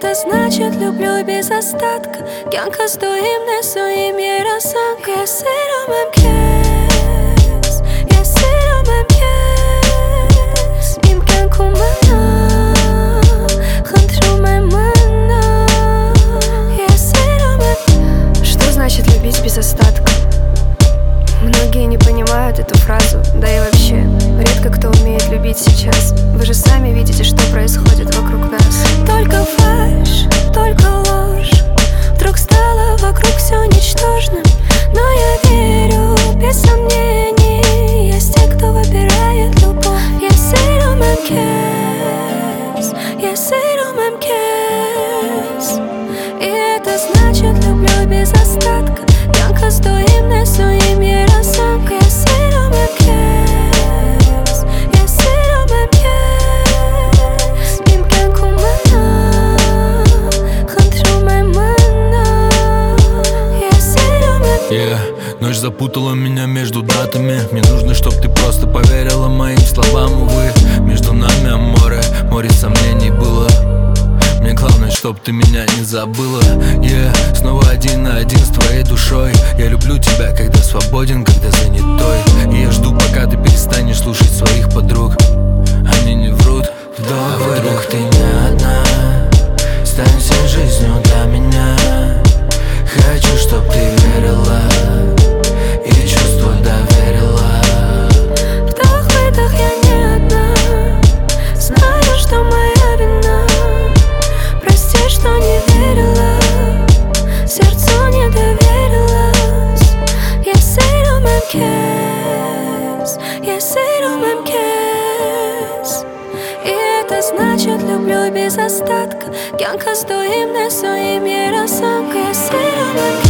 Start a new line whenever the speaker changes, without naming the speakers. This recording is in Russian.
это значит люблю без остатка. Кянка стоим не своим ярасанка. Я сыром мкес, я сыром мкес. Им кянку мана, хантру мэмана. Я сыром мкес. Что значит любить без остатка? Многие не понимают эту фразу, да и вообще редко кто умеет любить сейчас. Вы же сами видите, что происходит вокруг нас. Только фальшь, только ложь. Вдруг стало вокруг все ничтожным. Но я верю, без сомнений, есть те, кто выбирает любовь. Я сыром мкес, я сыром мкес. И это значит люблю без остатка. Кянка стоим не своим ярасанка. Я сыром мкес, я сыром мкес. Им кянку мана, хантру мэмана. Я сыром мкес.
Ночь запутала меня между датами. Мне нужно, чтоб ты просто поверила моим словам. Увы, между нами море сомнений было. Мне главное, чтоб ты меня не забыла. Снова один на один с твоей душой. Я люблю тебя, когда свободен, когда занятой. И я жду, пока ты перестанешь слушать своих подруг. Они не врут.
Вдруг ты не одна, стань всей жизнью для меня. Хочу, чтоб ты верила и чувства доверила.
Вдох-выдох, я не одна. Знаю, что моя вина. Прости, что не верила, сердцу не доверилась. Я сыром мкес, я сыром мкес. И это значит люблю без остатка. Кянка стоим не своим ярасанка. Я сыром мкес.